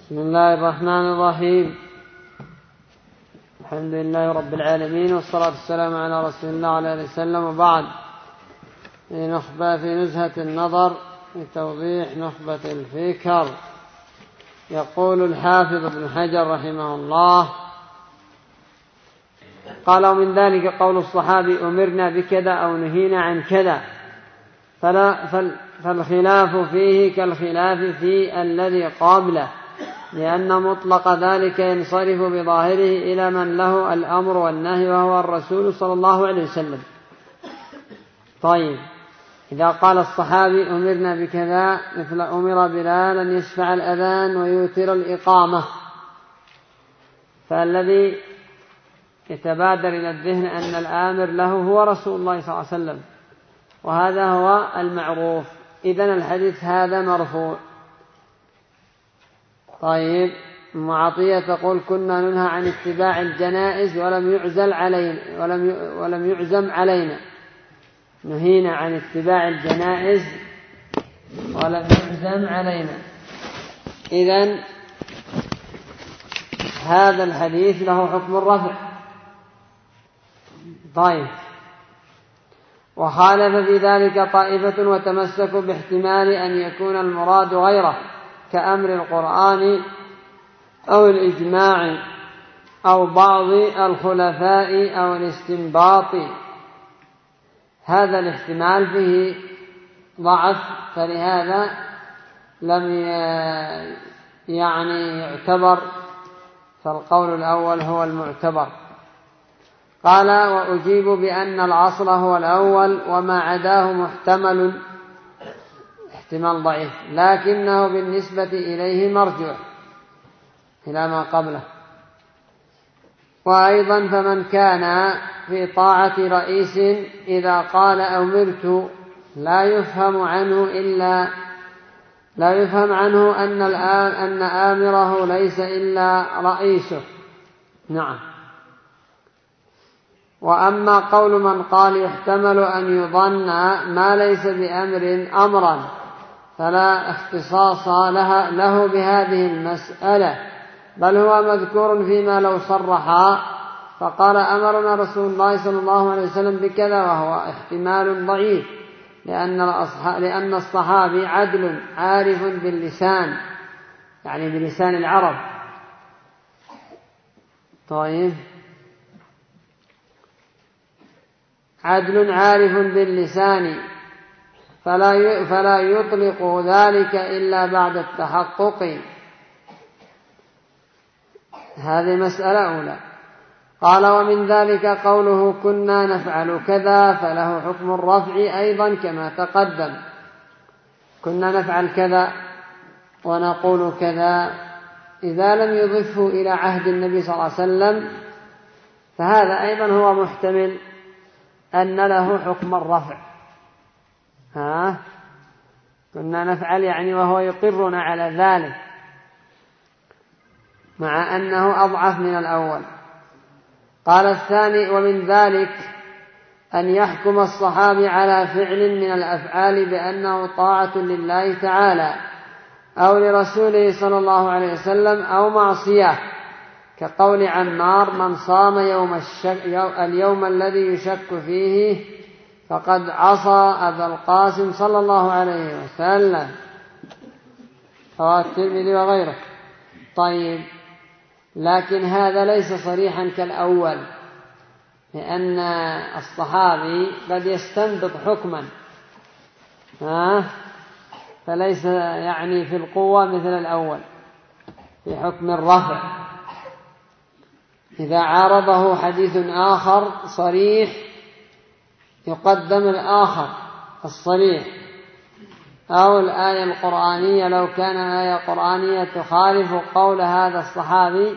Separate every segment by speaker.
Speaker 1: بسم الله الرحمن الرحيم. الحمد لله رب العالمين، والصلاة والسلام على رسول الله وعلى آله وسلم، وبعد. في نزهة النظر في توضيح نخبة الفكر، يقول الحافظ ابن حجر رحمه الله: قال: ومن ذلك قول الصحابي أمرنا بكذا أو نهينا عن كذا، فالخلاف فيه كالخلاف في الذي قابله، لأن مطلق ذلك ينصرف بظاهره إلى من له الأمر والنهي، وهو الرسول صلى الله عليه وسلم. طيب، إذا قال الصحابي أمرنا بكذا، مثل أمر بلال أن يشفع الأذان ويوتر الإقامة، فالذي يتبادر إلى الذهن أن الآمر له هو رسول الله صلى الله عليه وسلم، وهذا هو المعروف. إذن الحديث هذا مرفوع. طيب، أم عطية تقول: كنا ننهى عن اتباع الجنائز ولم يعزم علينا. نهينا عن اتباع الجنائز ولم يعزم علينا. إذن هذا الحديث له حكم الرفع. طيب، وخالف في ذلك طائفة وتمسكوا باحتمال أن يكون المراد غيره، كأمر القرآن أو الإجماع أو بعض الخلفاء أو الاستنباط. هذا الاحتمال فيه ضعف، فلهذا لم يعتبر، فالقول الأول هو المعتبر. قال: وأجيب بأن الأصل هو الأول، وما عداه محتمل، احتمال ضعيف، لكنه بالنسبة إليه مرجع إلى ما قبله. وأيضا فمن كان في طاعة رئيس إذا قال أمرت لا يفهم عنه أن آمره ليس إلا رئيسه. نعم. وأما قول من قال يحتمل أن يظن ما ليس بأمر أمرا، فلا اختصاص له بهذه المسألة، بل هو مذكور فيما لو صرح فقال أمرنا رسول الله صلى الله عليه وسلم بكذا، وهو احتمال ضعيف، لأن الصحابي عدل عارف باللسان، يعني بلسان العرب. طيب، عدل عارف باللسان، فلا يطلق ذلك إلا بعد التحقق. هذه مسألة أولى. قال: ومن ذلك قوله كنا نفعل كذا، فله حكم الرفع أيضا كما تقدم. كنا نفعل كذا ونقول كذا، إذا لم يضفه إلى عهد النبي صلى الله عليه وسلم، فهذا أيضا هو محتمل أن له حكم الرفع. كنا نفعل يعني وهو يقرنا على ذلك، مع أنه أضعف من الأول. قال الثاني: ومن ذلك أن يحكم الصحابي على فعل من الأفعال بأنه طاعة لله تعالى أو لرسوله صلى الله عليه وسلم أو معصية، كقول عمار: من صام اليوم الذي يشك فيه فقد عصى أبا القاسم صلى الله عليه وسلم، رواه الترمذي وغيره. طيب، لكن هذا ليس صريحا كالأول، لأن الصحابي قد يستنبط حكما، فليس يعني في القوة مثل الأول في حكم الرفع. إذا عارضه حديث آخر صريح يقدم الآخر الصريح، أو الآية القرآنية لو كان آية قرآنية تخالف قول هذا الصحابي،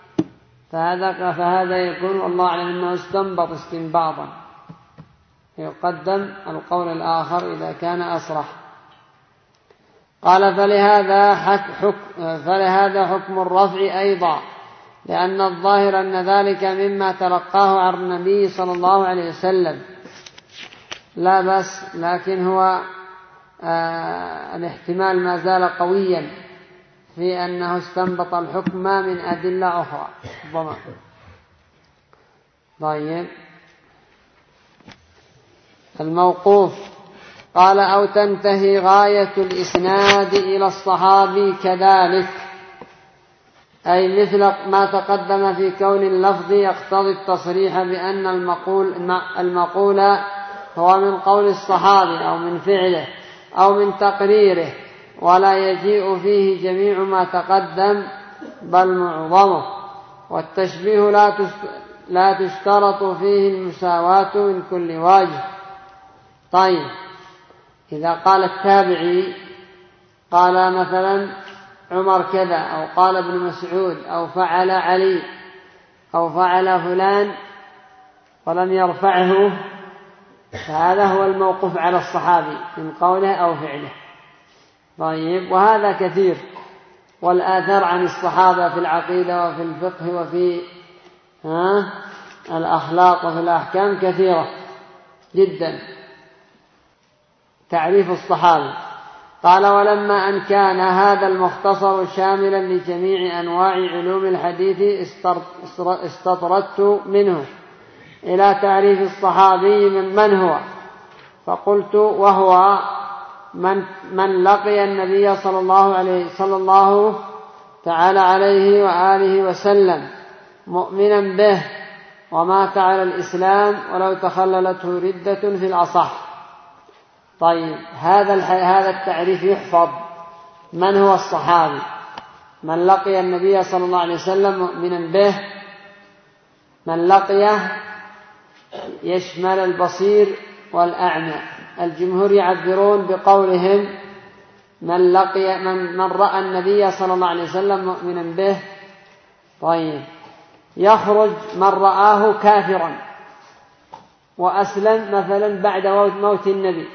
Speaker 1: فهذا يكون والله أعلم أنه استنبط استنباطا، يقدم القول الآخر إذا كان أصرح. قال: فلهذا حكم الرفع أيضا، لأن الظاهر أن ذلك مما تلقاه عن النبي صلى الله عليه وسلم، لا بس، لكن هو الاحتمال ما زال قويا، في أنه استنبط الحكم من أدلة أخرى ضمان. طيب الموقوف قال أو تنتهي غاية الإسناد إلى الصحابي كذلك، أي مثل ما تقدم في كون اللفظ يقتضي التصريح بأن المقول هو من قول الصحابي أو من فعله أو من تقريره، ولا يجيء فيه جميع ما تقدم بل معظمه. والتشبيه لا تشترط فيه المساواة من كل وجه. طيب إذا قال التابعي قال مثلا عمر كذا، أو قال ابن مسعود، أو فعل علي، أو فعل فلان ولم يرفعه، فهذا هو الموقوف على الصحابي من قوله أو فعله. طيب وهذا كثير، والآثار عن الصحابة في العقيدة وفي الفقه وفي الأخلاق وفي الأحكام كثيرة جدا. تعريف الصحابي قال ولما أن كان هذا المختصر شاملا لجميع أنواع علوم الحديث استطردت منه إلى تعريف الصحابي من هو، فقلت وهو من لقي النبي صلى الله تعالى عليه وآله وسلم مؤمنا به ومات على الإسلام ولو تخللته ردة في الأصح. طيب هذا التعريف يحفظ. من هو الصحابي؟ من لقي النبي صلى الله عليه وسلم مؤمنا به. من لقيه يشمل البصير والأعمى. الجمهور يعبرون بقولهم من رأى النبي صلى الله عليه وسلم مؤمنا به. طيب يخرج من رآه كافرا وأسلم مثلا بعد موت النبي،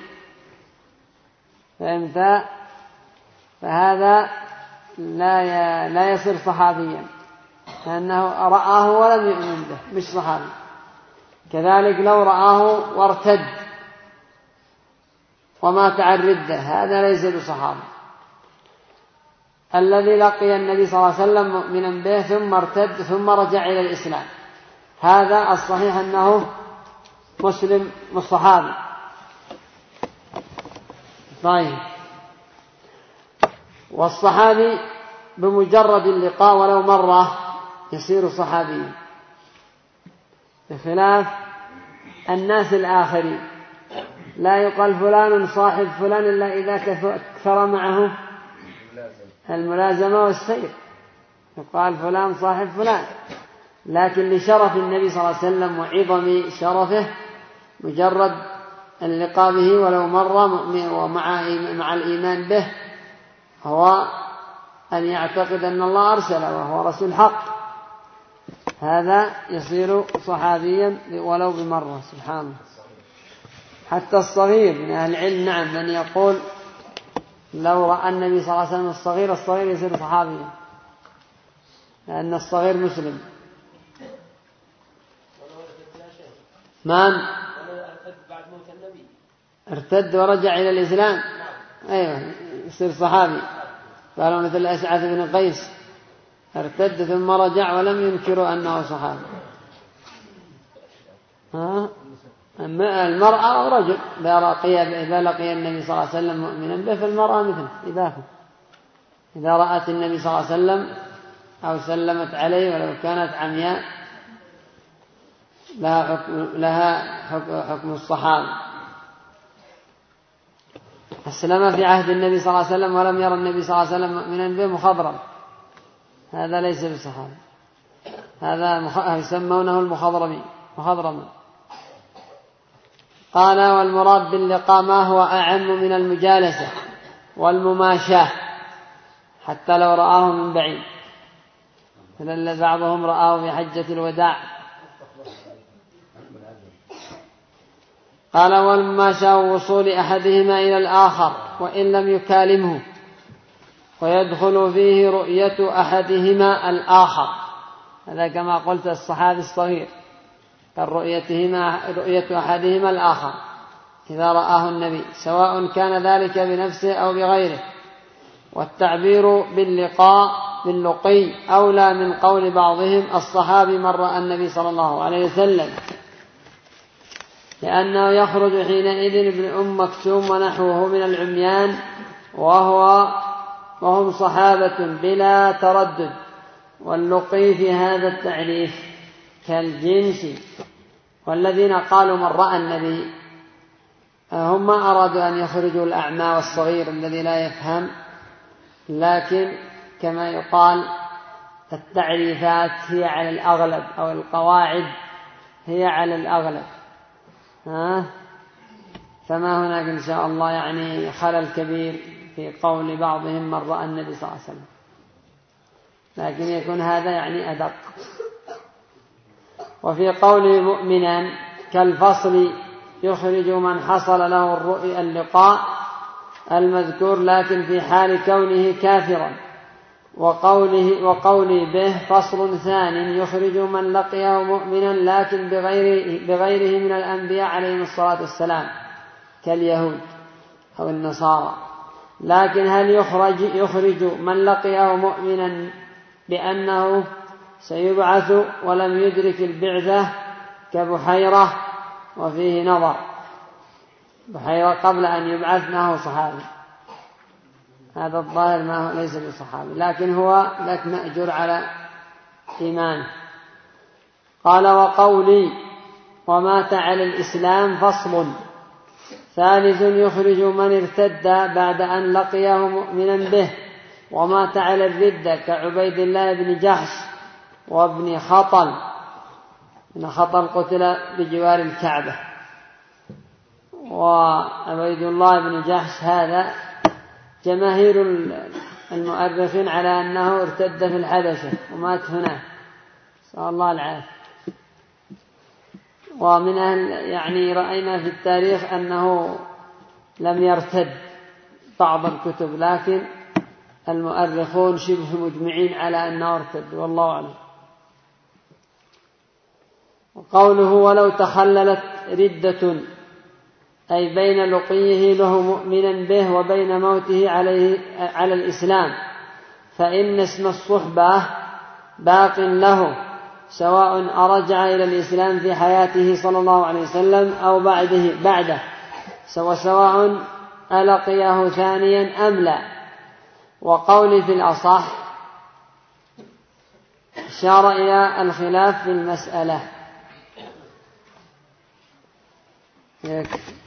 Speaker 1: فهمت؟ فهذا لا يصير صحابيا لأنه رآه ولم يؤمن به، مش صحابي. كذلك لو رآه وارتد ومات عن الردة، هذا ليس بصحابي. الذي لقي النبي صلى الله عليه وسلم مؤمنا به ثم ارتد ثم رجع إلى الإسلام، هذا الصحيح أنه مسلم الصحابي. طيب والصحابي بمجرد اللقاء ولو مرة يصير صحابيا، بخلاف الناس الآخرين. لا يقال فلان صاحب فلان إلا إذا كثر معه الملازمة والسير، يقال فلان صاحب فلان. لكن لشرف النبي صلى الله عليه وسلم وعظم شرفه مجرد اللقاء به ولو مرة ومع الإيمان به هو أن يعتقد أن الله أرسله وهو رسول حق، هذا يصير صحابيا ولو بمرة. سبحانه. حتى الصغير من أهل العلم نعم من يقول لو رأى النبي صلى الله عليه وسلم الصغير يصير صحابيا، لأن الصغير مسلم. من ارتد ورجع إلى الإسلام أيوة يصير صحابي. قالوا مثل أشعث بن قيس ارتد ثم رجع ولم ينكروا أنه صحابي. المرأة ورجل إذا لقي النبي صلى الله عليه وسلم مؤمنا به، فالمرأة مثله إذا رأت النبي صلى الله عليه وسلم أو سلمت عليه ولو كانت عمياء لها حكم الصحابة. أسلم في عهد النبي صلى الله عليه وسلم ولم يرى النبي صلى الله عليه وسلم مؤمنا به مخضرم، هذا ليس بصحابي، هذا يسمونه مخضرما. قال والمراد باللقاء ما هو أعم من المجالسة والمماشاة حتى لو رآه من بعيد، فلل بعضهم رآه في حجة الوداع. قال والمماشاة وصول أحدهما إلى الآخر وإن لم يكالمه، ويدخل فيه رؤية أحدهما الآخر، هذا كما قلت الصحابي الصغير رؤية أحدهما الآخر إذا رآه النبي، سواء كان ذلك بنفسه أو بغيره، والتعبير باللقي أولى من قول بعضهم الصحابي من رأى النبي صلى الله عليه وسلم، لأنه يخرج حينئذ ابن أم مكتوم ونحوه من العميان وهم صحابة بلا تردد. واللقي في هذا التعريف كالجنس. والذين قالوا من رأى النبي هم ما أرادوا أن يخرجوا الأعمى والصغير الذي لا يفهم، لكن كما يقال التعريفات هي على الأغلب أو القواعد هي على الأغلب، فما هناك إن شاء الله يعني خلل كبير في قول بعضهم من رأى النبي صلى الله عليه وسلم، لكن يكون هذا يعني أدق. وفي قوله مؤمنا كالفصل يخرج من حصل له اللقاء المذكور لكن في حال كونه كافرا. وقوله به فصل ثان يخرج من لقيه مؤمنا لكن بغيره من الأنبياء عليهم الصلاة والسلام كاليهود أو النصارى. لكن هل يخرج من لقيه مؤمنا بأنه سيبعث ولم يدرك البعثة كبحيرة؟ وفيه نظر. بحيرة قبل أن يبعث ما هو صحابي، هذا الظاهر ما هو ليس بصحابي، لكن هو لك مأجر على إيمانه. قال وقولي ومات على الإسلام فصل ثالث يخرج من ارتد بعد أن لقيه مؤمنا به ومات على الردة كعبيد الله بن جحش وابن خطل. ابن خطل قتل بجوار الكعبة، وعبيد الله بن جحش هذا جماهير المؤرخين على أنه ارتد في الحبشة ومات هناك، نسأل الله العافية. ومن يعني رأينا في التاريخ أنه لم يرتد بعض الكتب، لكن المؤرخون شبه مجمعين على أنه ارتد، والله أعلم. وقوله ولو تخللت ردة أي بين لقيه له مؤمنا به وبين موته على الإسلام، فإن اسم الصحبة باق له سواء أرجع إلى الإسلام في حياته صلى الله عليه وسلم أو بعده سواء ألقيه ثانيا أم لا. وقولي في الأصح أشار إلى الخلاف في المسألة.